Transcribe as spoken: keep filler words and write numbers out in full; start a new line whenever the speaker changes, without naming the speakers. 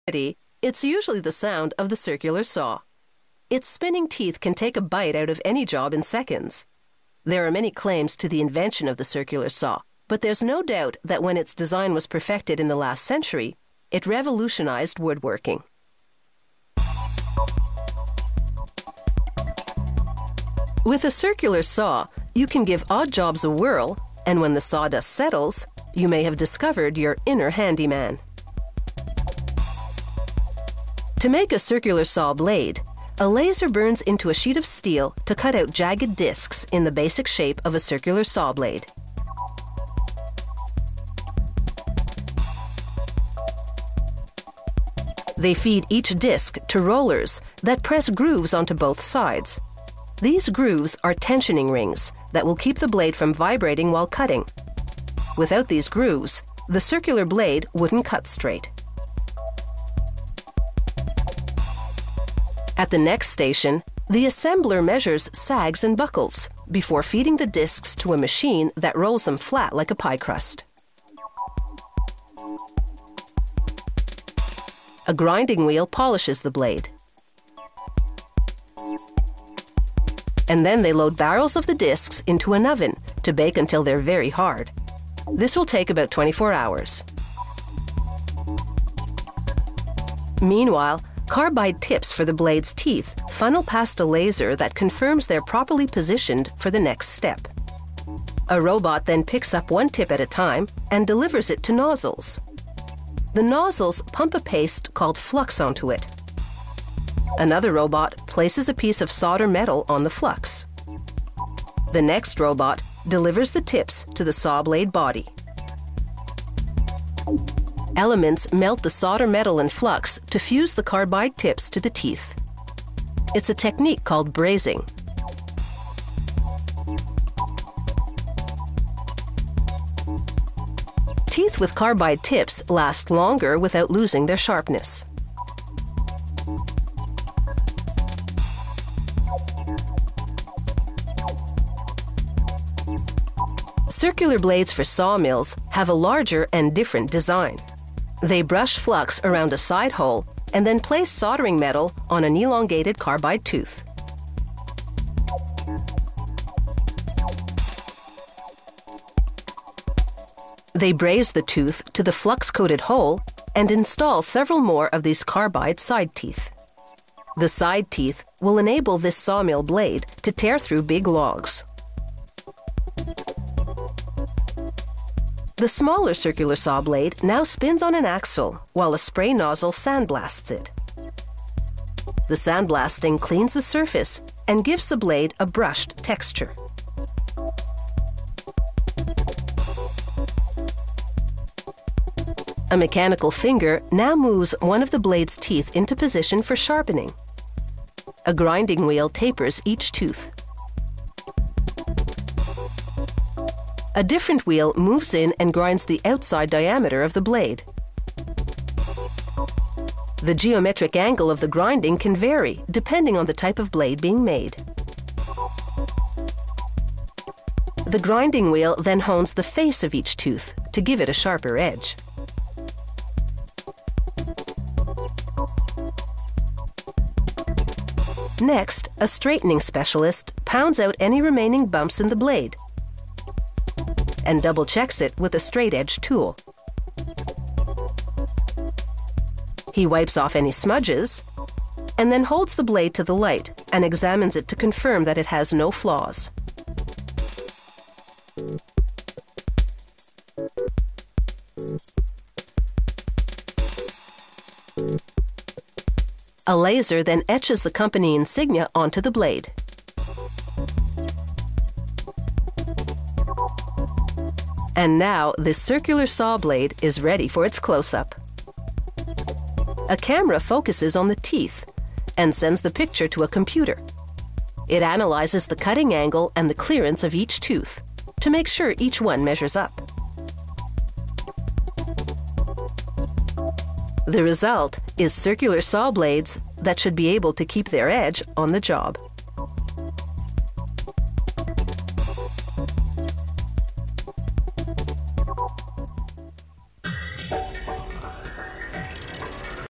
It's usually the sound of the circular saw. Its spinning teeth can take a bite out of any job in seconds. There are many claims to the invention of the circular saw, but there's no doubt that when its design was perfected in the last century, it revolutionized woodworking. With a circular saw, you can give odd jobs a whirl, and when the sawdust settles, you may have discovered your inner handyman. To make a circular saw blade, a laser burns into a sheet of steel to cut out jagged discs in the basic shape of a circular saw blade. They feed each disc to rollers that press grooves onto both sides. These grooves are tensioning rings that will keep the blade from vibrating while cutting. Without these grooves, the circular blade wouldn't cut straight. At the next station, the assembler measures sags and buckles before feeding the discs to a machine that rolls them flat like a pie crust. A grinding wheel polishes the blade. And then they load barrels of the discs into an oven to bake until they're very hard. This will take about twenty-four hours. Meanwhile, carbide tips for the blade's teeth funnel past a laser that confirms they're properly positioned for the next step. A robot then picks up one tip at a time and delivers it to nozzles. The nozzles pump a paste called flux onto it. Another robot places a piece of solder metal on the flux. The next robot delivers the tips to the saw blade body. Elements melt the solder metal and flux to fuse the carbide tips to the teeth. It's a technique called brazing. Teeth with carbide tips last longer without losing their sharpness. Circular blades for sawmills have a larger and different design. They brush flux around a side hole and then place soldering metal on an elongated carbide tooth. They braze the tooth to the flux-coated hole and install several more of these carbide side teeth. The side teeth will enable this sawmill blade to tear through big logs. The smaller circular saw blade now spins on an axle while a spray nozzle sandblasts it. The sandblasting cleans the surface and gives the blade a brushed texture. A mechanical finger now moves one of the blade's teeth into position for sharpening. A grinding wheel tapers each tooth. A different wheel moves in and grinds the outside diameter of the blade. The geometric angle of the grinding can vary depending on the type of blade being made. The grinding wheel then hones the face of each tooth to give it a sharper edge. Next, a straightening specialist pounds out any remaining bumps in the blade and double-checks it with a straight-edge tool. He wipes off any smudges and then holds the blade to the light and examines it to confirm that it has no flaws. A laser then etches the company insignia onto the blade. And now this circular saw blade is ready for its close-up. A camera focuses on the teeth and sends the picture to a computer. It analyzes the cutting angle and the clearance of each tooth to make sure each one measures up. The result is circular saw blades that should be able to keep their edge on the job.